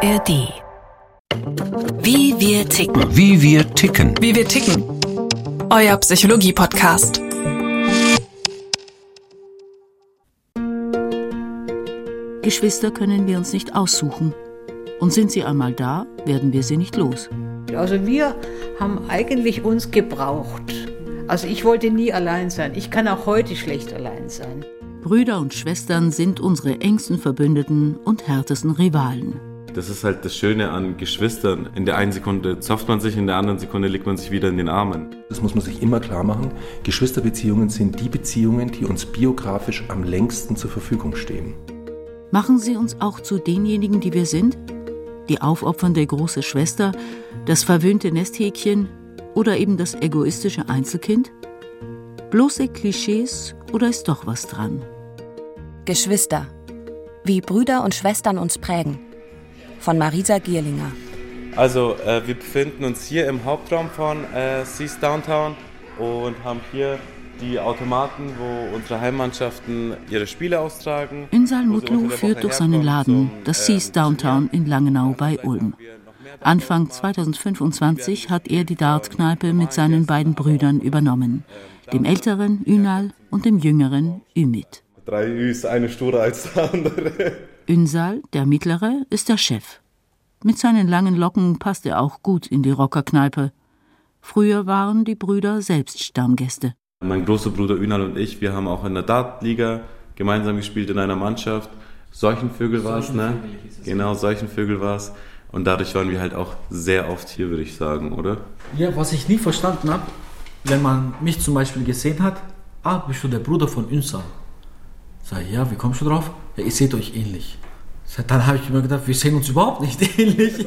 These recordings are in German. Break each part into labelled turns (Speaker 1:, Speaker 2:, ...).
Speaker 1: ARD. Wie wir ticken.
Speaker 2: Wie wir ticken.
Speaker 1: Wie wir ticken. Euer Psychologie-Podcast.
Speaker 3: Geschwister können wir uns nicht aussuchen. Und sind sie einmal da, werden wir sie nicht los.
Speaker 4: Also wir haben eigentlich uns gebraucht. Also ich wollte nie allein sein. Ich kann auch heute schlecht allein sein.
Speaker 3: Brüder und Schwestern sind unsere engsten Verbündeten und härtesten Rivalen.
Speaker 5: Das ist halt das Schöne an Geschwistern. In der einen Sekunde zopft man sich, in der anderen Sekunde legt man sich wieder in den Armen.
Speaker 6: Das muss man sich immer klar machen. Geschwisterbeziehungen sind die Beziehungen, die uns biografisch am längsten zur Verfügung stehen.
Speaker 3: Machen sie uns auch zu denjenigen, die wir sind? Die aufopfernde große Schwester, das verwöhnte Nesthäkchen oder eben das egoistische Einzelkind? Bloße Klischees oder ist doch was dran?
Speaker 7: Geschwister. Wie Brüder und Schwestern uns prägen. Von Marisa Gierlinger.
Speaker 5: Also, wir befinden uns hier im Hauptraum von Seas Downtown und haben hier die Automaten, wo unsere Heimmannschaften ihre Spiele austragen.
Speaker 3: Ünsal Mutlu führt durch seinen Laden, das Seas Downtown in Langenau bei Ulm. Anfang 2025 hat er die Dartkneipe mit seinen beiden Brüdern übernommen. Dem älteren Ünal und dem jüngeren Ümit.
Speaker 5: 3 Üs, eine sturer als der andere.
Speaker 3: Ünsal, der mittlere, ist der Chef. Mit seinen langen Locken passt er auch gut in die Rockerkneipe. Früher waren die Brüder selbst Stammgäste.
Speaker 5: Mein großer Bruder Ünal und ich, wir haben auch in der Dartliga gemeinsam gespielt in einer Mannschaft. Seuchenvögel war es, ne? Genau, Seuchenvögel war es. Und dadurch waren wir halt auch sehr oft hier, würde ich sagen, oder?
Speaker 8: Ja, was ich nie verstanden habe, wenn man mich zum Beispiel gesehen hat, bist du der Bruder von Ünsal? Sag ich, ja, wie kommst du drauf? Ja, ihr seht euch ähnlich. Dann habe ich mir gedacht, wir sehen uns überhaupt nicht ähnlich.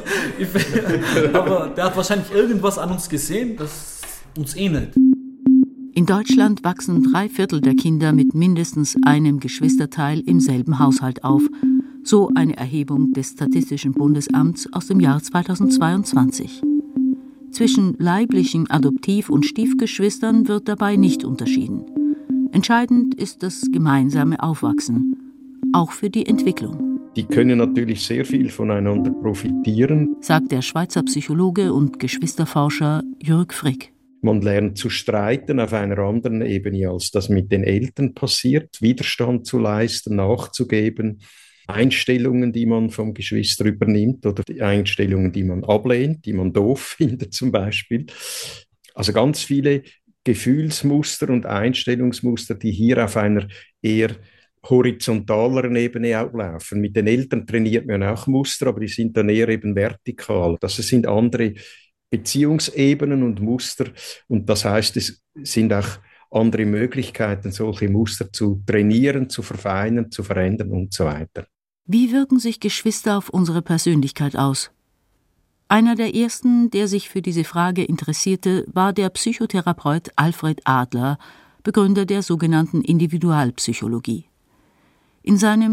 Speaker 8: Aber der hat wahrscheinlich irgendwas an uns gesehen, das uns ähnelt.
Speaker 3: In Deutschland wachsen 3/4 der Kinder mit mindestens einem Geschwisterteil im selben Haushalt auf. So eine Erhebung des Statistischen Bundesamts aus dem Jahr 2022. Zwischen leiblichen Adoptiv- und Stiefgeschwistern wird dabei nicht unterschieden. Entscheidend ist das gemeinsame Aufwachsen, auch für die Entwicklung.
Speaker 9: Die können natürlich sehr viel voneinander profitieren,
Speaker 3: sagt der Schweizer Psychologe und Geschwisterforscher Jürg Frick.
Speaker 9: Man lernt zu streiten auf einer anderen Ebene, als das mit den Eltern passiert, Widerstand zu leisten, nachzugeben, Einstellungen, die man vom Geschwister übernimmt oder die Einstellungen, die man ablehnt, die man doof findet zum Beispiel. Also ganz viele Gefühlsmuster und Einstellungsmuster, die hier auf einer eher horizontaleren Ebene ablaufen. Mit den Eltern trainiert man auch Muster, aber die sind dann eher eben vertikal. Das sind andere Beziehungsebenen und Muster und das heißt, es sind auch andere Möglichkeiten, solche Muster zu trainieren, zu verfeinern, zu verändern und so weiter.
Speaker 3: Wie wirken sich Geschwister auf unsere Persönlichkeit aus? Einer der ersten, der sich für diese Frage interessierte, war der Psychotherapeut Alfred Adler, Begründer der sogenannten Individualpsychologie. In seinem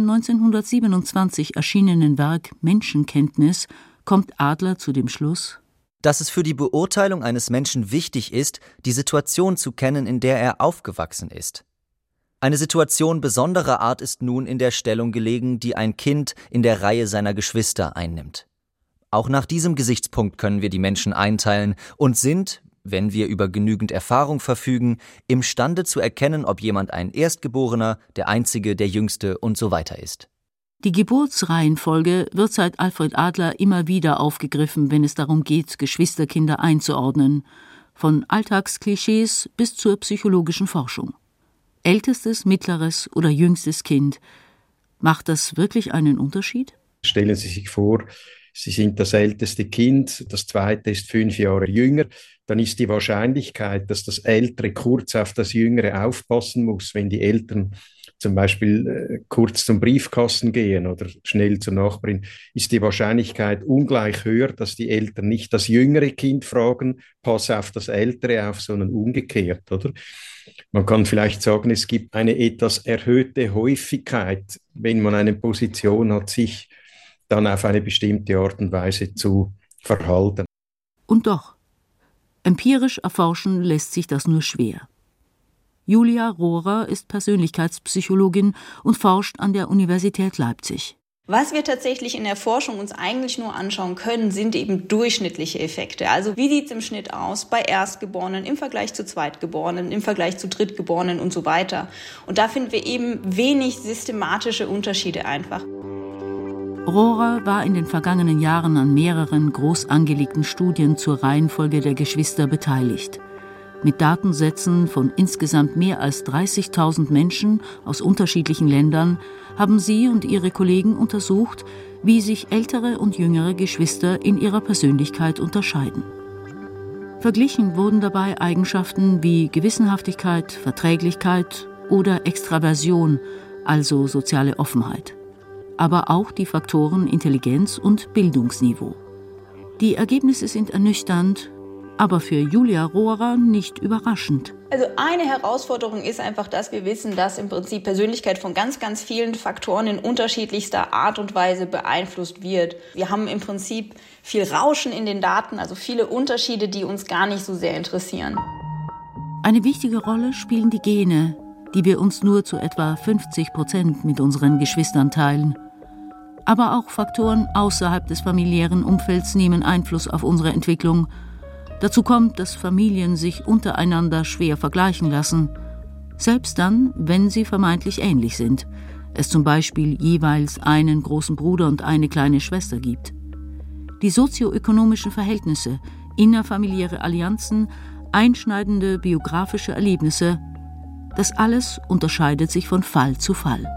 Speaker 3: 1927 erschienenen Werk Menschenkenntnis kommt Adler zu dem Schluss,
Speaker 10: dass es für die Beurteilung eines Menschen wichtig ist, die Situation zu kennen, in der er aufgewachsen ist. Eine Situation besonderer Art ist nun in der Stellung gelegen, die ein Kind in der Reihe seiner Geschwister einnimmt. Auch nach diesem Gesichtspunkt können wir die Menschen einteilen und sind, wenn wir über genügend Erfahrung verfügen, imstande zu erkennen, ob jemand ein Erstgeborener, der Einzige, der Jüngste und so weiter ist.
Speaker 3: Die Geburtsreihenfolge wird seit Alfred Adler immer wieder aufgegriffen, wenn es darum geht, Geschwisterkinder einzuordnen, von Alltagsklischees bis zur psychologischen Forschung. Ältestes, mittleres oder jüngstes Kind. Macht das wirklich einen Unterschied?
Speaker 9: Stellen Sie sich vor, Sie sind das älteste Kind, das zweite ist 5 Jahre jünger, dann ist die Wahrscheinlichkeit, dass das Ältere kurz auf das Jüngere aufpassen muss, wenn die Eltern zum Beispiel kurz zum Briefkasten gehen oder schnell zur Nachbarin, ist die Wahrscheinlichkeit ungleich höher, dass die Eltern nicht das jüngere Kind fragen, pass auf das Ältere auf, sondern umgekehrt, oder? Man kann vielleicht sagen, es gibt eine etwas erhöhte Häufigkeit, wenn man eine Position hat, sich dann auf eine bestimmte Art und Weise zu verhalten.
Speaker 3: Und doch, empirisch erforschen lässt sich das nur schwer. Julia Rohrer ist Persönlichkeitspsychologin und forscht an der Universität Leipzig.
Speaker 2: Was wir tatsächlich in der Forschung uns eigentlich nur anschauen können, sind eben durchschnittliche Effekte. Also wie sieht es im Schnitt aus bei Erstgeborenen im Vergleich zu Zweitgeborenen, im Vergleich zu Drittgeborenen und so weiter. Und da finden wir eben wenig systematische Unterschiede einfach.
Speaker 3: Rohrer war in den vergangenen Jahren an mehreren groß angelegten Studien zur Reihenfolge der Geschwister beteiligt. Mit Datensätzen von insgesamt mehr als 30.000 Menschen aus unterschiedlichen Ländern haben sie und ihre Kollegen untersucht, wie sich ältere und jüngere Geschwister in ihrer Persönlichkeit unterscheiden. Verglichen wurden dabei Eigenschaften wie Gewissenhaftigkeit, Verträglichkeit oder Extraversion, also soziale Offenheit. Aber auch die Faktoren Intelligenz und Bildungsniveau. Die Ergebnisse sind ernüchternd, aber für Julia Rohrer nicht überraschend.
Speaker 2: Also eine Herausforderung ist einfach, dass wir wissen, dass im Prinzip Persönlichkeit von ganz, ganz vielen Faktoren in unterschiedlichster Art und Weise beeinflusst wird. Wir haben im Prinzip viel Rauschen in den Daten, also viele Unterschiede, die uns gar nicht so sehr interessieren.
Speaker 3: Eine wichtige Rolle spielen die Gene, die wir uns nur zu etwa 50% mit unseren Geschwistern teilen. Aber auch Faktoren außerhalb des familiären Umfelds nehmen Einfluss auf unsere Entwicklung. Dazu kommt, dass Familien sich untereinander schwer vergleichen lassen, selbst dann, wenn sie vermeintlich ähnlich sind, es zum Beispiel jeweils einen großen Bruder und eine kleine Schwester gibt. Die sozioökonomischen Verhältnisse, innerfamiliäre Allianzen, einschneidende biografische Erlebnisse, das alles unterscheidet sich von Fall zu Fall.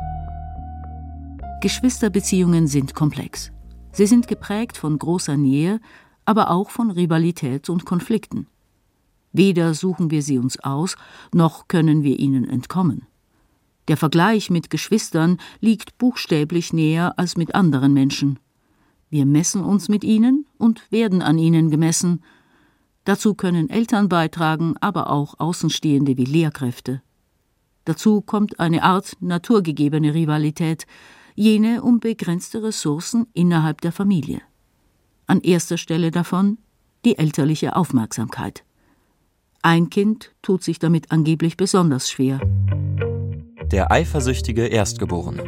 Speaker 3: Geschwisterbeziehungen sind komplex. Sie sind geprägt von großer Nähe, aber auch von Rivalität und Konflikten. Weder suchen wir sie uns aus, noch können wir ihnen entkommen. Der Vergleich mit Geschwistern liegt buchstäblich näher als mit anderen Menschen. Wir messen uns mit ihnen und werden an ihnen gemessen. Dazu können Eltern beitragen, aber auch Außenstehende wie Lehrkräfte. Dazu kommt eine Art naturgegebene Rivalität, jene um begrenzte Ressourcen innerhalb der Familie. An erster Stelle davon die elterliche Aufmerksamkeit. Ein Kind tut sich damit angeblich besonders schwer.
Speaker 11: Der eifersüchtige Erstgeborene.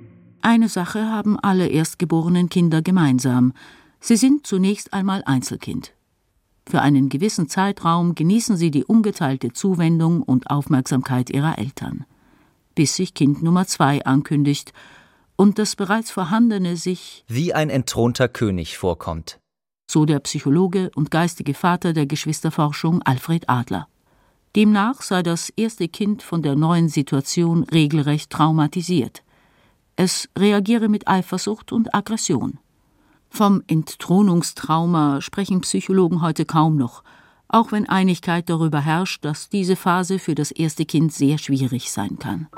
Speaker 3: Eine Sache haben alle erstgeborenen Kinder gemeinsam. Sie sind zunächst einmal Einzelkind. Für einen gewissen Zeitraum genießen sie die ungeteilte Zuwendung und Aufmerksamkeit ihrer Eltern. Bis sich Kind Nummer 2 ankündigt und das bereits Vorhandene sich
Speaker 10: wie ein entthronter König vorkommt.
Speaker 3: So der Psychologe und geistige Vater der Geschwisterforschung Alfred Adler. Demnach sei das erste Kind von der neuen Situation regelrecht traumatisiert. Es reagiere mit Eifersucht und Aggression. Vom Entthronungstrauma sprechen Psychologen heute kaum noch, auch wenn Einigkeit darüber herrscht, dass diese Phase für das erste Kind sehr schwierig sein kann.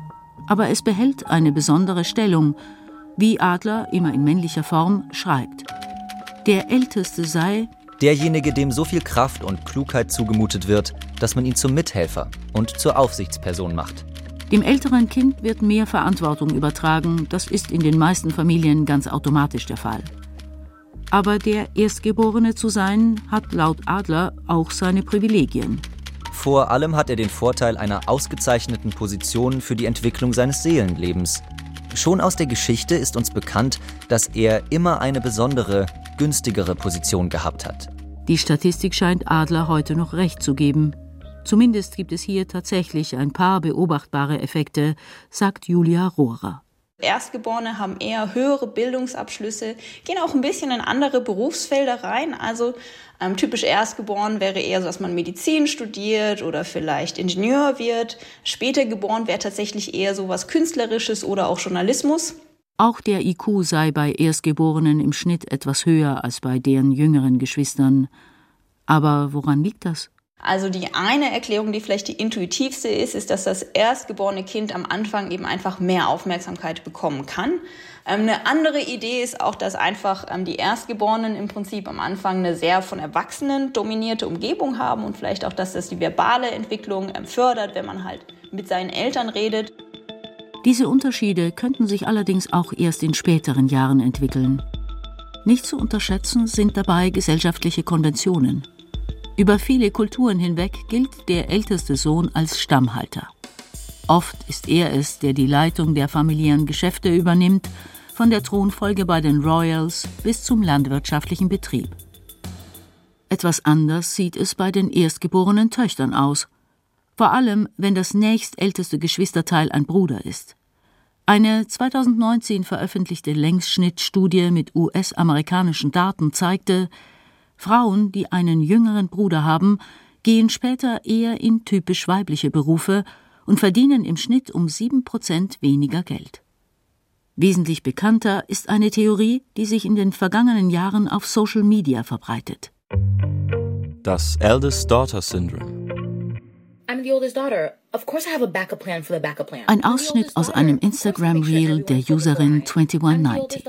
Speaker 3: Aber es behält eine besondere Stellung, wie Adler, immer in männlicher Form, schreibt. Der Älteste sei
Speaker 10: derjenige, dem so viel Kraft und Klugheit zugemutet wird, dass man ihn zum Mithelfer und zur Aufsichtsperson macht.
Speaker 3: Dem älteren Kind wird mehr Verantwortung übertragen, das ist in den meisten Familien ganz automatisch der Fall. Aber der Erstgeborene zu sein, hat laut Adler auch seine Privilegien.
Speaker 10: Vor allem hat er den Vorteil einer ausgezeichneten Position für die Entwicklung seines Seelenlebens. Schon aus der Geschichte ist uns bekannt, dass er immer eine besondere, günstigere Position gehabt hat.
Speaker 3: Die Statistik scheint Adler heute noch recht zu geben. Zumindest gibt es hier tatsächlich ein paar beobachtbare Effekte, sagt Julia Rohrer.
Speaker 2: Erstgeborene haben eher höhere Bildungsabschlüsse, gehen auch ein bisschen in andere Berufsfelder rein. Also typisch Erstgeboren wäre eher so, dass man Medizin studiert oder vielleicht Ingenieur wird. Später geboren wäre tatsächlich eher so was Künstlerisches oder auch Journalismus.
Speaker 3: Auch der IQ sei bei Erstgeborenen im Schnitt etwas höher als bei deren jüngeren Geschwistern. Aber woran liegt das?
Speaker 2: Also die eine Erklärung, die vielleicht die intuitivste ist, dass das erstgeborene Kind am Anfang eben einfach mehr Aufmerksamkeit bekommen kann. Eine andere Idee ist auch, dass einfach die Erstgeborenen im Prinzip am Anfang eine sehr von Erwachsenen dominierte Umgebung haben und vielleicht auch, dass das die verbale Entwicklung fördert, wenn man halt mit seinen Eltern redet.
Speaker 3: Diese Unterschiede könnten sich allerdings auch erst in späteren Jahren entwickeln. Nicht zu unterschätzen sind dabei gesellschaftliche Konventionen. Über viele Kulturen hinweg gilt der älteste Sohn als Stammhalter. Oft ist er es, der die Leitung der familiären Geschäfte übernimmt, von der Thronfolge bei den Royals bis zum landwirtschaftlichen Betrieb. Etwas anders sieht es bei den erstgeborenen Töchtern aus. Vor allem, wenn das nächstälteste Geschwisterteil ein Bruder ist. Eine 2019 veröffentlichte Längsschnittstudie mit US-amerikanischen Daten zeigte, Frauen, die einen jüngeren Bruder haben, gehen später eher in typisch weibliche Berufe und verdienen im Schnitt um 7% weniger Geld. Wesentlich bekannter ist eine Theorie, die sich in den vergangenen Jahren auf Social Media verbreitet.
Speaker 11: Das Eldest Daughter Syndrome.
Speaker 3: Ein Ausschnitt aus einem Instagram-Reel der Userin 2190.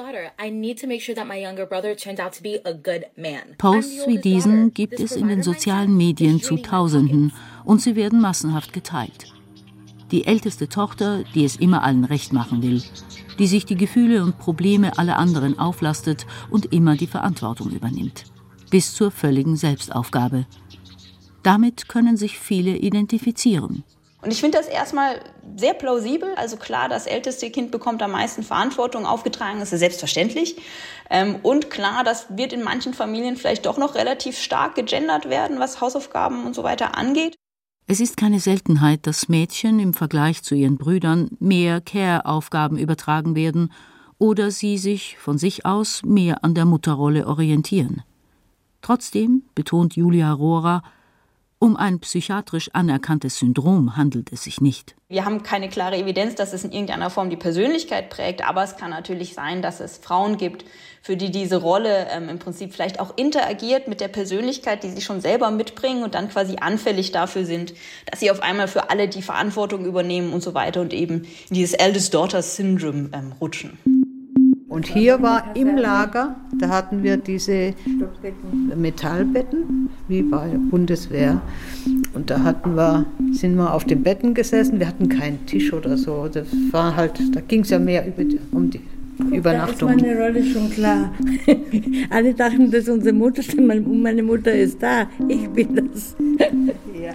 Speaker 3: Posts wie diesen gibt es in den sozialen Medien zu Tausenden und sie werden massenhaft geteilt. Die älteste Tochter, die es immer allen recht machen will, die sich die Gefühle und Probleme aller anderen auflastet und immer die Verantwortung übernimmt. Bis zur völligen Selbstaufgabe. Damit können sich viele identifizieren.
Speaker 2: Und ich finde das erstmal sehr plausibel. Also klar, das älteste Kind bekommt am meisten Verantwortung aufgetragen, das ist selbstverständlich. Und klar, das wird in manchen Familien vielleicht doch noch relativ stark gegendert werden, was Hausaufgaben und so weiter angeht.
Speaker 3: Es ist keine Seltenheit, dass Mädchen im Vergleich zu ihren Brüdern mehr Care-Aufgaben übertragen werden oder sie sich von sich aus mehr an der Mutterrolle orientieren. Trotzdem, betont Julia Rohrer, um ein psychiatrisch anerkanntes Syndrom handelt es sich nicht.
Speaker 2: Wir haben keine klare Evidenz, dass es in irgendeiner Form die Persönlichkeit prägt, aber es kann natürlich sein, dass es Frauen gibt, für die diese Rolle im Prinzip vielleicht auch interagiert mit der Persönlichkeit, die sie schon selber mitbringen und dann quasi anfällig dafür sind, dass sie auf einmal für alle die Verantwortung übernehmen und so weiter und eben in dieses Eldest Daughter Syndrome rutschen.
Speaker 4: Und hier war im Lager, da hatten wir diese Metallbetten, wie bei der Bundeswehr. Und da sind wir auf den Betten gesessen, wir hatten keinen Tisch oder so. Das war halt, da ging es ja mehr um die Übernachtung.
Speaker 12: Da ist meine Rolle schon klar. Alle dachten, dass unsere Mutter steht, meine Mutter ist da, ich bin das. Ja.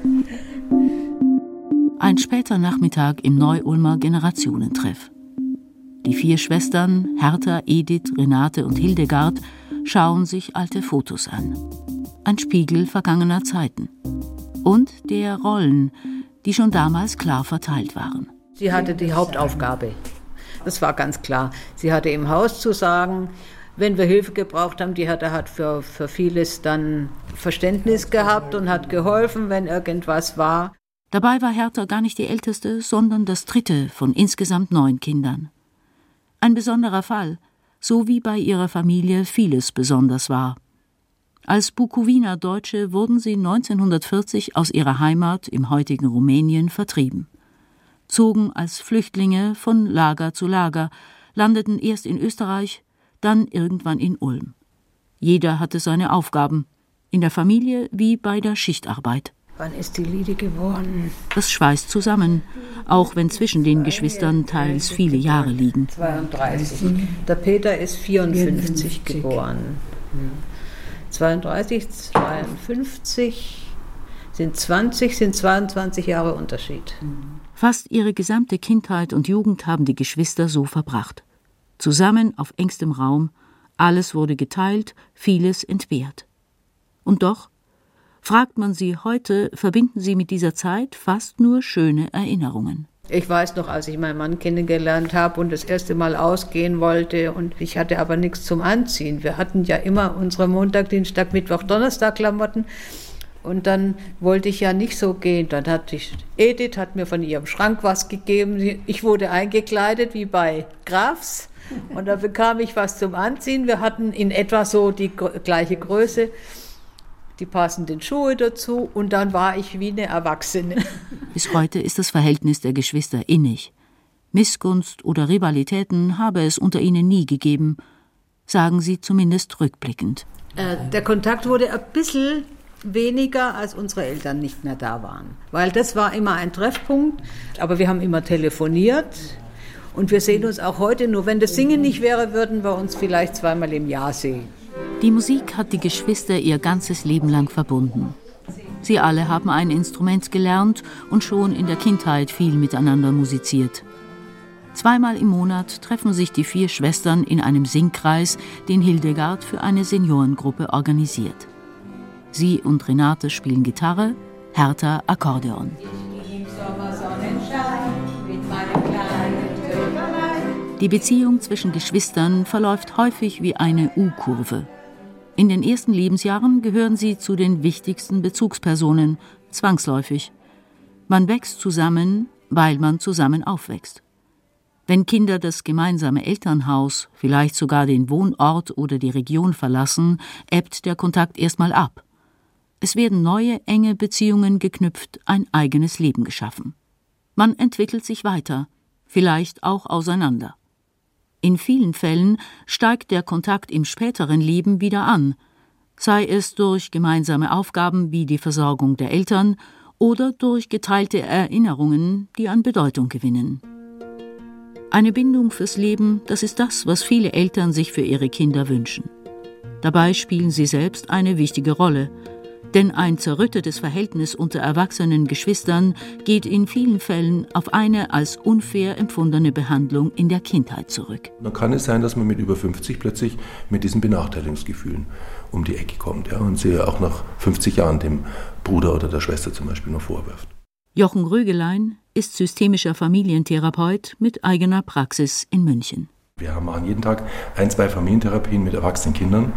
Speaker 3: Ein später Nachmittag im Neu-Ulmer Generationentreff. Die 4 Schwestern, Hertha, Edith, Renate und Hildegard, schauen sich alte Fotos an. Ein Spiegel vergangener Zeiten. Und der Rollen, die schon damals klar verteilt waren.
Speaker 4: Sie hatte die Hauptaufgabe. Das war ganz klar. Sie hatte im Haus zu sagen, wenn wir Hilfe gebraucht haben, die hat für vieles dann Verständnis gehabt und hat geholfen, wenn irgendwas war.
Speaker 3: Dabei war Hertha gar nicht die älteste, sondern das 3. von insgesamt 9 Kindern. Ein besonderer Fall, so wie bei ihrer Familie vieles besonders war. Als Bukowiner Deutsche wurden sie 1940 aus ihrer Heimat im heutigen Rumänien vertrieben. Zogen als Flüchtlinge von Lager zu Lager, landeten erst in Österreich, dann irgendwann in Ulm. Jeder hatte seine Aufgaben, in der Familie wie bei der Schichtarbeit.
Speaker 4: Wann ist die Lidi geboren?
Speaker 3: Das schweißt zusammen, auch wenn zwischen den Geschwistern teils viele Jahre liegen.
Speaker 4: 32. Der Peter ist 54 geboren. 32, 52, sind 22 Jahre Unterschied.
Speaker 3: Fast ihre gesamte Kindheit und Jugend haben die Geschwister so verbracht. Zusammen auf engstem Raum, alles wurde geteilt, vieles entbehrt. Und doch, fragt man sie heute, verbinden sie mit dieser Zeit fast nur schöne Erinnerungen.
Speaker 4: Ich weiß noch, als ich meinen Mann kennengelernt habe und das erste Mal ausgehen wollte und ich hatte aber nichts zum Anziehen. Wir hatten ja immer unsere Montag, Dienstag, Mittwoch, Donnerstag Klamotten und dann wollte ich ja nicht so gehen. Dann Edith hat mir von ihrem Schrank was gegeben. Ich wurde eingekleidet wie bei Grafs und da bekam ich was zum Anziehen. Wir hatten in etwa so die gleiche Größe. Die passenden Schuhe dazu und dann war ich wie eine Erwachsene.
Speaker 3: Bis heute ist das Verhältnis der Geschwister innig. Missgunst oder Rivalitäten habe es unter ihnen nie gegeben, sagen sie zumindest rückblickend.
Speaker 4: Der Kontakt wurde ein bisschen weniger, als unsere Eltern nicht mehr da waren. Weil das war immer ein Treffpunkt, aber wir haben immer telefoniert und wir sehen uns auch heute, nur wenn das Singen nicht wäre, würden wir uns vielleicht 2-mal im Jahr sehen.
Speaker 3: Die Musik hat die Geschwister ihr ganzes Leben lang verbunden. Sie alle haben ein Instrument gelernt und schon in der Kindheit viel miteinander musiziert. 2-mal im Monat treffen sich die 4 Schwestern in einem Singkreis, den Hildegard für eine Seniorengruppe organisiert. Sie und Renate spielen Gitarre, Hertha Akkordeon. Die Beziehung zwischen Geschwistern verläuft häufig wie eine U-Kurve. In den ersten Lebensjahren gehören sie zu den wichtigsten Bezugspersonen, zwangsläufig. Man wächst zusammen, weil man zusammen aufwächst. Wenn Kinder das gemeinsame Elternhaus, vielleicht sogar den Wohnort oder die Region verlassen, ebbt der Kontakt erstmal ab. Es werden neue, enge Beziehungen geknüpft, ein eigenes Leben geschaffen. Man entwickelt sich weiter, vielleicht auch auseinander. In vielen Fällen steigt der Kontakt im späteren Leben wieder an, sei es durch gemeinsame Aufgaben wie die Versorgung der Eltern oder durch geteilte Erinnerungen, die an Bedeutung gewinnen. Eine Bindung fürs Leben, das ist das, was viele Eltern sich für ihre Kinder wünschen. Dabei spielen sie selbst eine wichtige Rolle, denn ein zerrüttetes Verhältnis unter erwachsenen Geschwistern geht in vielen Fällen auf eine als unfair empfundene Behandlung in der Kindheit zurück.
Speaker 6: Dann kann es sein, dass man mit über 50 plötzlich mit diesen Benachteiligungsgefühlen um die Ecke kommt, ja, und sie auch nach 50 Jahren dem Bruder oder der Schwester zum Beispiel noch vorwirft.
Speaker 3: Jochen Rögelein ist systemischer Familientherapeut mit eigener Praxis in München.
Speaker 6: Wir machen jeden Tag 1-2 Familientherapien mit erwachsenen Kindern,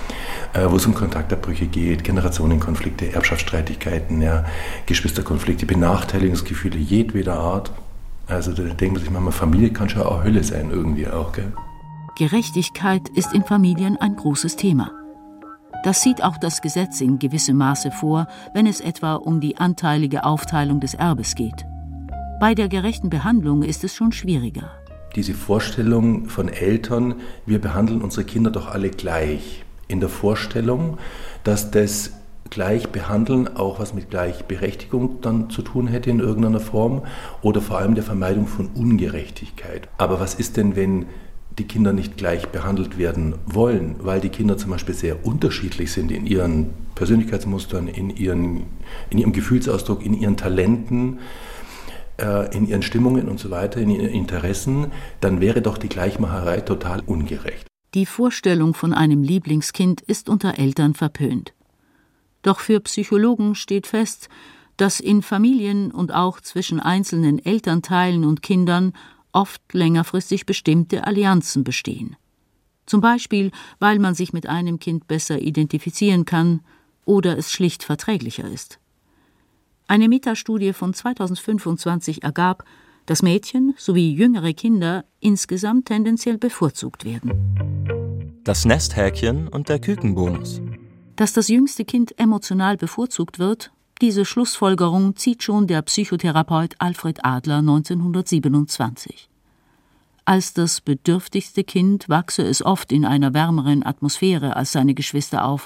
Speaker 6: wo es um Kontaktabbrüche geht, Generationenkonflikte, Erbschaftsstreitigkeiten, ja, Geschwisterkonflikte, Benachteiligungsgefühle jedweder Art. Also da denkt man sich manchmal, Familie kann schon auch Hölle sein irgendwie auch, gell?
Speaker 3: Gerechtigkeit ist in Familien ein großes Thema. Das sieht auch das Gesetz in gewissem Maße vor, wenn es etwa um die anteilige Aufteilung des Erbes geht. Bei der gerechten Behandlung ist es schon schwieriger.
Speaker 6: Diese Vorstellung von Eltern, wir behandeln unsere Kinder doch alle gleich. In der Vorstellung, dass das Gleichbehandeln auch was mit Gleichberechtigung dann zu tun hätte in irgendeiner Form oder vor allem der Vermeidung von Ungerechtigkeit. Aber was ist denn, wenn die Kinder nicht gleich behandelt werden wollen, weil die Kinder zum Beispiel sehr unterschiedlich sind in ihren Persönlichkeitsmustern, in ihrem Gefühlsausdruck, in ihren Talenten, in ihren Stimmungen und so weiter, in ihren Interessen, dann wäre doch die Gleichmacherei total ungerecht.
Speaker 3: Die Vorstellung von einem Lieblingskind ist unter Eltern verpönt. Doch für Psychologen steht fest, dass in Familien und auch zwischen einzelnen Elternteilen und Kindern oft längerfristig bestimmte Allianzen bestehen. Zum Beispiel, weil man sich mit einem Kind besser identifizieren kann oder es schlicht verträglicher ist. Eine Metastudie von 2025 ergab, dass Mädchen sowie jüngere Kinder insgesamt tendenziell bevorzugt werden.
Speaker 11: Das Nesthäkchen und der Kükenbonus.
Speaker 3: Dass das jüngste Kind emotional bevorzugt wird, diese Schlussfolgerung zieht schon der Psychotherapeut Alfred Adler 1927. Als das bedürftigste Kind wachse es oft in einer wärmeren Atmosphäre als seine Geschwister auf.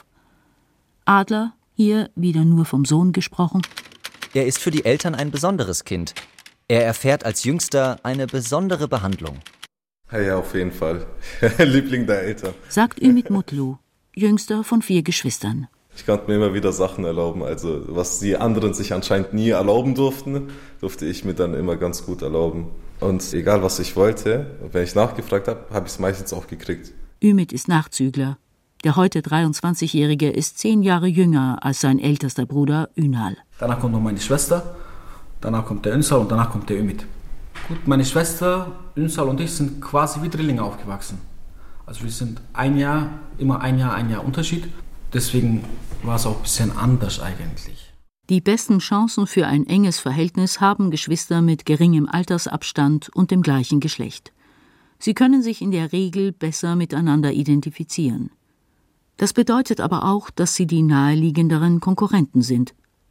Speaker 3: Adler, hier wieder nur vom Sohn gesprochen.
Speaker 10: Er ist für die Eltern ein besonderes Kind. Er erfährt als Jüngster eine besondere Behandlung.
Speaker 5: Ja, auf jeden Fall. Liebling der Eltern.
Speaker 3: Sagt Ümit Mutlu, jüngster von 4 Geschwistern.
Speaker 5: Ich konnte mir immer wieder Sachen erlauben. Also was die anderen sich anscheinend nie erlauben durften, durfte ich mir dann immer ganz gut erlauben. Und egal, was ich wollte, wenn ich nachgefragt habe, habe ich es meistens auch gekriegt.
Speaker 3: Ümit ist Nachzügler. Der heute 23-Jährige ist 10 Jahre jünger als sein ältester Bruder Ünal.
Speaker 8: Danach kommt noch meine Schwester, danach kommt der Ünsal und danach kommt der Ümit. Gut, meine Schwester, Ünsal und ich sind quasi wie Drillinge aufgewachsen. Also wir sind immer ein Jahr Unterschied. Deswegen war es auch ein bisschen anders eigentlich.
Speaker 3: Die besten Chancen für ein enges Verhältnis haben Geschwister mit geringem Altersabstand und dem gleichen Geschlecht. Sie können sich in der Regel besser miteinander identifizieren. Das bedeutet aber auch, dass sie die naheliegenderen Konkurrenten sind.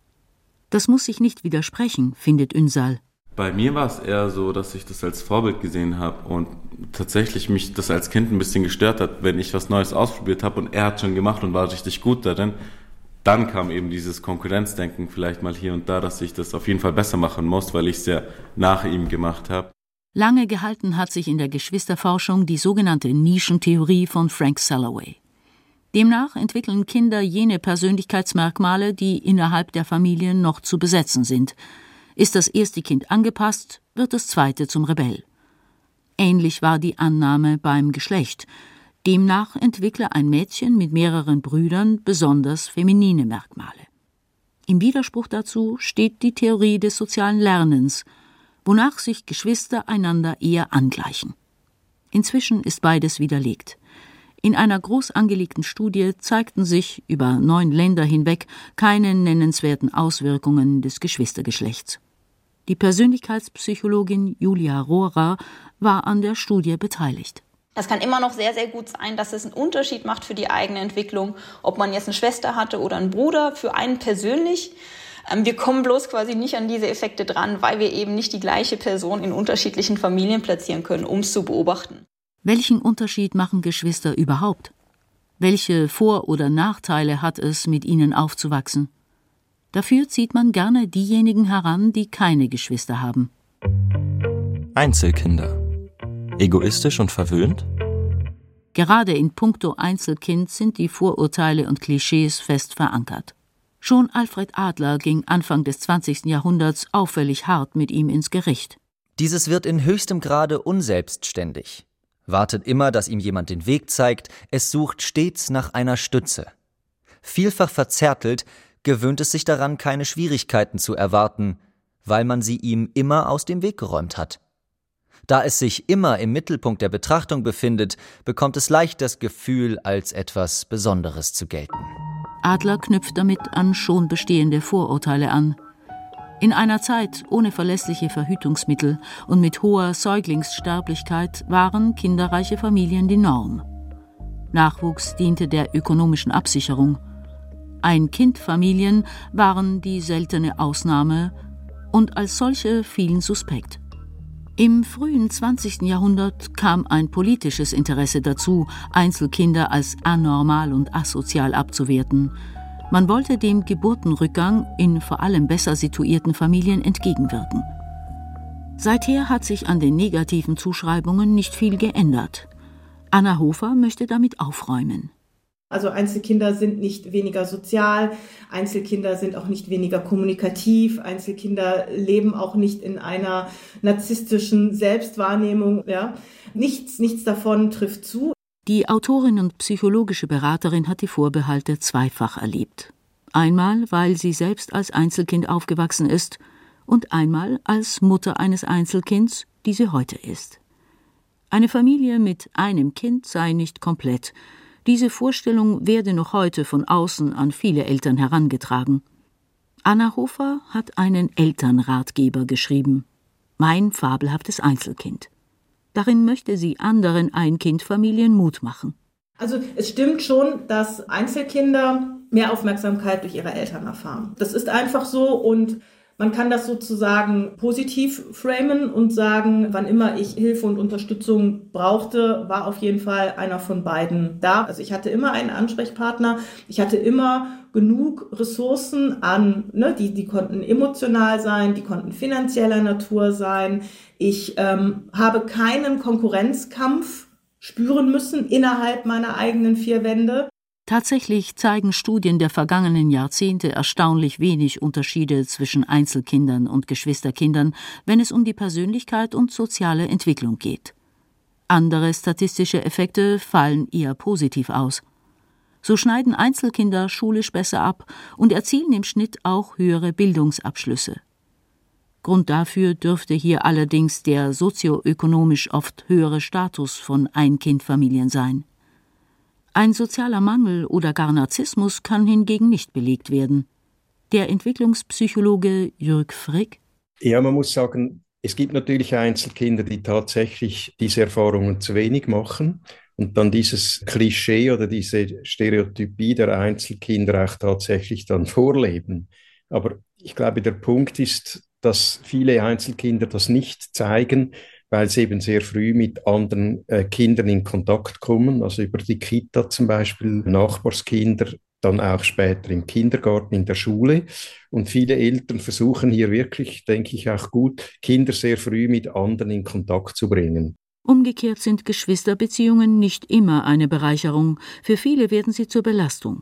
Speaker 3: Das muss sich nicht widersprechen, findet Ünsal.
Speaker 5: Bei mir war es eher so, dass ich das als Vorbild gesehen habe und tatsächlich mich das als Kind ein bisschen gestört hat, wenn ich was Neues ausprobiert habe und er hat schon gemacht und war richtig gut darin. Dann kam eben dieses Konkurrenzdenken vielleicht mal hier und da, dass ich das auf jeden Fall besser machen muss, weil ich es ja nach ihm gemacht habe.
Speaker 3: Lange gehalten hat sich in der Geschwisterforschung die sogenannte Nischentheorie von Frank Salloway. Demnach entwickeln Kinder jene Persönlichkeitsmerkmale, die innerhalb der Familie noch zu besetzen sind. Ist das erste Kind angepasst, wird das zweite zum Rebell. Ähnlich war die Annahme beim Geschlecht. Demnach entwickle ein Mädchen mit mehreren Brüdern besonders feminine Merkmale. Im Widerspruch dazu steht die Theorie des sozialen Lernens, wonach sich Geschwister einander eher angleichen. Inzwischen ist beides widerlegt. In einer groß angelegten Studie zeigten sich über 9 Länder hinweg keine nennenswerten Auswirkungen des Geschwistergeschlechts. Die Persönlichkeitspsychologin Julia Rohrer war an der Studie beteiligt.
Speaker 2: Es kann immer noch sehr, sehr gut sein, dass es einen Unterschied macht für die eigene Entwicklung, ob man jetzt eine Schwester hatte oder einen Bruder, für einen persönlich. Wir kommen bloß quasi nicht an diese Effekte dran, weil wir eben nicht die gleiche Person in unterschiedlichen Familien platzieren können, um es zu beobachten.
Speaker 3: Welchen Unterschied machen Geschwister überhaupt? Welche Vor- oder Nachteile hat es, mit ihnen aufzuwachsen? Dafür zieht man gerne diejenigen heran, die keine Geschwister haben.
Speaker 11: Einzelkinder. Egoistisch und verwöhnt?
Speaker 3: Gerade in puncto Einzelkind sind die Vorurteile und Klischees fest verankert. Schon Alfred Adler ging Anfang des 20. Jahrhunderts auffällig hart mit ihm ins Gericht.
Speaker 10: Dieses wird in höchstem Grade unselbstständig, wartet immer, dass ihm jemand den Weg zeigt, es sucht stets nach einer Stütze. Vielfach verzärtelt, gewöhnt es sich daran, keine Schwierigkeiten zu erwarten, weil man sie ihm immer aus dem Weg geräumt hat. Da es sich immer im Mittelpunkt der Betrachtung befindet, bekommt es leicht das Gefühl, als etwas Besonderes zu gelten.
Speaker 3: Adler knüpft damit an schon bestehende Vorurteile an. In einer Zeit ohne verlässliche Verhütungsmittel und mit hoher Säuglingssterblichkeit waren kinderreiche Familien die Norm. Nachwuchs diente der ökonomischen Absicherung. Ein-Kind-Familien waren die seltene Ausnahme und als solche vielen suspekt. Im frühen 20. Jahrhundert kam ein politisches Interesse dazu, Einzelkinder als anormal und asozial abzuwerten. Man wollte dem Geburtenrückgang in vor allem besser situierten Familien entgegenwirken. Seither hat sich an den negativen Zuschreibungen nicht viel geändert. Anna Hofer möchte damit aufräumen.
Speaker 13: Also Einzelkinder sind nicht weniger sozial, Einzelkinder sind auch nicht weniger kommunikativ, Einzelkinder leben auch nicht in einer narzisstischen Selbstwahrnehmung. Ja. Nichts davon trifft zu.
Speaker 3: Die Autorin und psychologische Beraterin hat die Vorbehalte zweifach erlebt. Einmal, weil sie selbst als Einzelkind aufgewachsen ist und einmal als Mutter eines Einzelkinds, die sie heute ist. Eine Familie mit einem Kind sei nicht komplett. Diese Vorstellung werde noch heute von außen an viele Eltern herangetragen. Anna Hofer hat einen Elternratgeber geschrieben. Mein fabelhaftes Einzelkind. Darin möchte sie anderen Ein-Kind-Familien Mut machen.
Speaker 13: Also es stimmt schon, dass Einzelkinder mehr Aufmerksamkeit durch ihre Eltern erfahren. Das ist einfach so und man kann das sozusagen positiv framen und sagen, wann immer ich Hilfe und Unterstützung brauchte, war auf jeden Fall einer von beiden da. Also ich hatte immer einen Ansprechpartner, ich hatte immer genug Ressourcen an, die konnten emotional sein, die konnten finanzieller Natur sein. Ich habe keinen Konkurrenzkampf spüren müssen innerhalb meiner eigenen 4 Wände.
Speaker 3: Tatsächlich zeigen Studien der vergangenen Jahrzehnte erstaunlich wenig Unterschiede zwischen Einzelkindern und Geschwisterkindern, wenn es um die Persönlichkeit und soziale Entwicklung geht. Andere statistische Effekte fallen eher positiv aus. So schneiden Einzelkinder schulisch besser ab und erzielen im Schnitt auch höhere Bildungsabschlüsse. Grund dafür dürfte hier allerdings der sozioökonomisch oft höhere Status von Ein-Kind-Familien sein. Ein sozialer Mangel oder gar Narzissmus kann hingegen nicht belegt werden. Der Entwicklungspsychologe Jürg Frick:
Speaker 9: Ja, man muss sagen, es gibt natürlich Einzelkinder, die tatsächlich diese Erfahrungen zu wenig machen und dann dieses Klischee oder diese Stereotypie der Einzelkinder auch tatsächlich dann vorleben. Aber ich glaube, der Punkt ist, dass viele Einzelkinder das nicht zeigen, weil sie eben sehr früh mit anderen Kindern in Kontakt kommen, also über die Kita zum Beispiel, Nachbarskinder, dann auch später im Kindergarten, in der Schule. Und viele Eltern versuchen hier wirklich, denke ich, auch gut, Kinder sehr früh mit anderen in Kontakt zu bringen.
Speaker 3: Umgekehrt sind Geschwisterbeziehungen nicht immer eine Bereicherung, für viele werden sie zur Belastung.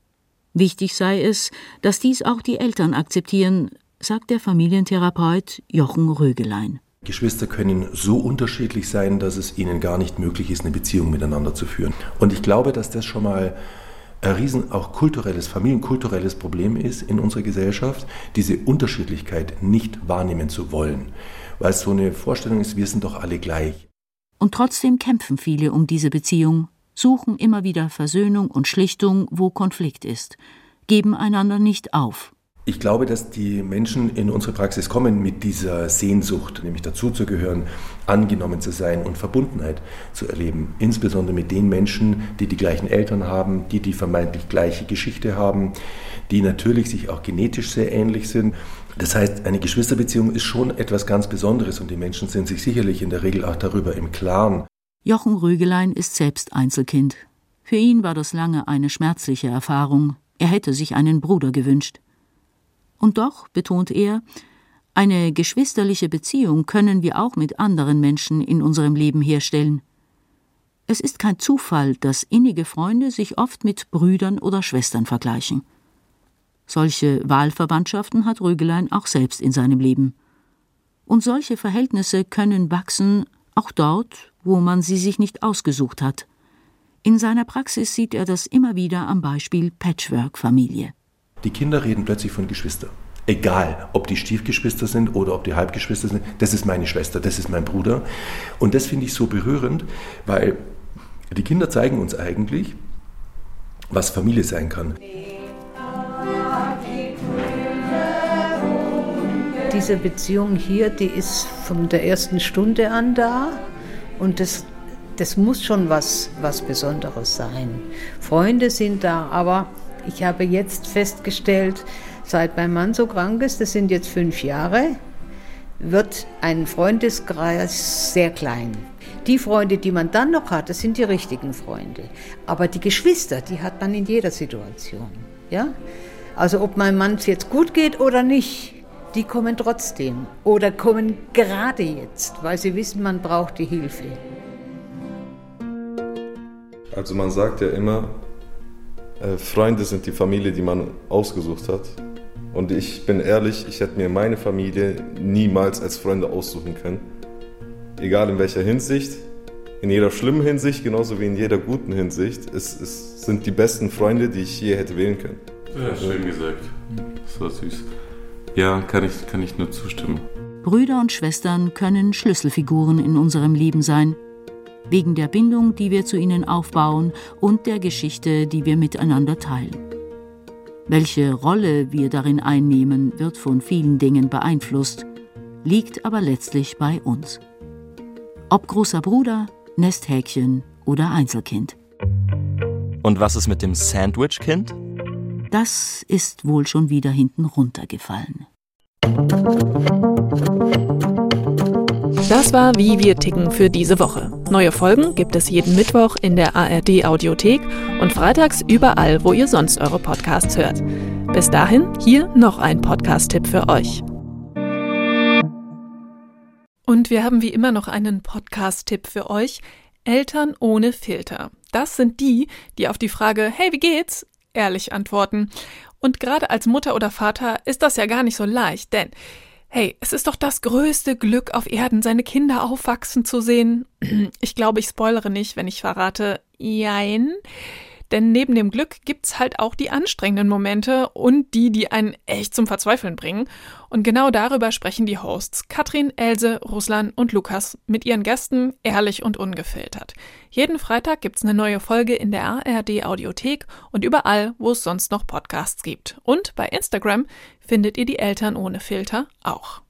Speaker 3: Wichtig sei es, dass dies auch die Eltern akzeptieren, sagt der Familientherapeut Jochen Rögelein.
Speaker 6: Geschwister können so unterschiedlich sein, dass es ihnen gar nicht möglich ist, eine Beziehung miteinander zu führen. Und ich glaube, dass das schon mal ein riesen, auch familienkulturelles Problem ist in unserer Gesellschaft, diese Unterschiedlichkeit nicht wahrnehmen zu wollen. Weil es so eine Vorstellung ist, wir sind doch alle gleich.
Speaker 3: Und trotzdem kämpfen viele um diese Beziehung, suchen immer wieder Versöhnung und Schlichtung, wo Konflikt ist, geben einander nicht auf.
Speaker 6: Ich glaube, dass die Menschen in unsere Praxis kommen mit dieser Sehnsucht, nämlich dazuzugehören, angenommen zu sein und Verbundenheit zu erleben. Insbesondere mit den Menschen, die die gleichen Eltern haben, die vermeintlich gleiche Geschichte haben, die natürlich sich auch genetisch sehr ähnlich sind. Das heißt, eine Geschwisterbeziehung ist schon etwas ganz Besonderes und die Menschen sind sich sicherlich in der Regel auch darüber im Klaren.
Speaker 3: Jochen Rögelein ist selbst Einzelkind. Für ihn war das lange eine schmerzliche Erfahrung. Er hätte sich einen Bruder gewünscht. Und doch, betont er, eine geschwisterliche Beziehung können wir auch mit anderen Menschen in unserem Leben herstellen. Es ist kein Zufall, dass innige Freunde sich oft mit Brüdern oder Schwestern vergleichen. Solche Wahlverwandtschaften hat Rögelein auch selbst in seinem Leben. Und solche Verhältnisse können wachsen, auch dort, wo man sie sich nicht ausgesucht hat. In seiner Praxis sieht er das immer wieder am Beispiel Patchwork-Familie.
Speaker 6: Die Kinder reden plötzlich von Geschwister. Egal, ob die Stiefgeschwister sind oder ob die Halbgeschwister sind, das ist meine Schwester, das ist mein Bruder. Und das finde ich so berührend, weil die Kinder zeigen uns eigentlich, was Familie sein kann.
Speaker 4: Diese Beziehung hier, die ist von der ersten Stunde an da und das muss schon was Besonderes sein. Freunde sind da, aber ich habe jetzt festgestellt, seit mein Mann so krank ist, das sind jetzt 5 Jahre, wird ein Freundeskreis sehr klein. Die Freunde, die man dann noch hat, das sind die richtigen Freunde. Aber die Geschwister, die hat man in jeder Situation. Ja? Also ob meinem Mann es jetzt gut geht oder nicht, die kommen trotzdem. Oder kommen gerade jetzt, weil sie wissen, man braucht die Hilfe.
Speaker 5: Also man sagt ja immer, Freunde sind die Familie, die man ausgesucht hat. Und ich bin ehrlich, ich hätte mir meine Familie niemals als Freunde aussuchen können. Egal in welcher Hinsicht, in jeder schlimmen Hinsicht, genauso wie in jeder guten Hinsicht. Es sind die besten Freunde, die ich je hätte wählen können. Ja, schön gesagt. Das war süß. Ja, kann ich nur zustimmen.
Speaker 3: Brüder und Schwestern können Schlüsselfiguren in unserem Leben sein. Wegen der Bindung, die wir zu ihnen aufbauen und der Geschichte, die wir miteinander teilen. Welche Rolle wir darin einnehmen, wird von vielen Dingen beeinflusst, liegt aber letztlich bei uns. Ob großer Bruder, Nesthäkchen oder Einzelkind.
Speaker 11: Und was ist mit dem Sandwich-Kind?
Speaker 3: Das ist wohl schon wieder hinten runtergefallen.
Speaker 1: Das war Wie wir ticken für diese Woche. Neue Folgen gibt es jeden Mittwoch in der ARD-Audiothek und freitags überall, wo ihr sonst eure Podcasts hört. Bis dahin, hier noch ein Podcast-Tipp für euch. Und wir haben wie immer noch einen Podcast-Tipp für euch. Eltern ohne Filter. Das sind die, die auf die Frage, hey, wie geht's? Ehrlich antworten. Und gerade als Mutter oder Vater ist das ja gar nicht so leicht, denn hey, es ist doch das größte Glück auf Erden, seine Kinder aufwachsen zu sehen. Ich glaube, ich spoilere nicht, wenn ich verrate, jein. Denn neben dem Glück gibt's halt auch die anstrengenden Momente und die einen echt zum Verzweifeln bringen. Und genau darüber sprechen die Hosts Katrin, Else, Ruslan und Lukas mit ihren Gästen ehrlich und ungefiltert. Jeden Freitag gibt's eine neue Folge in der ARD-Audiothek und überall, wo es sonst noch Podcasts gibt. Und bei Instagram findet ihr die Eltern ohne Filter auch.